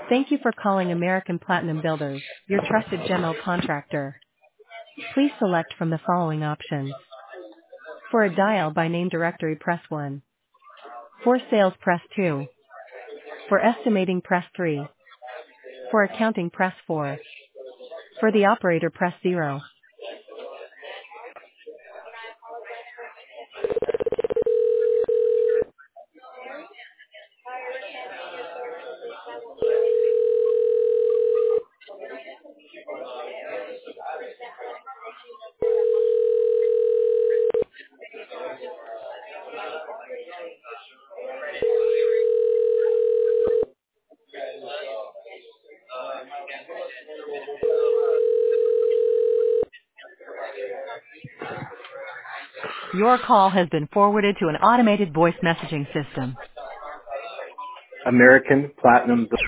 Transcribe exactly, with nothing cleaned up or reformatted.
Thank you for calling American Platinum Builders, your trusted general contractor. Please select from the following options. For a dial by name directory, press one. For sales, press two. For estimating, press three. For accounting, press four. For the operator, press zero. Your call has been forwarded to an automated voice messaging system. American Platinum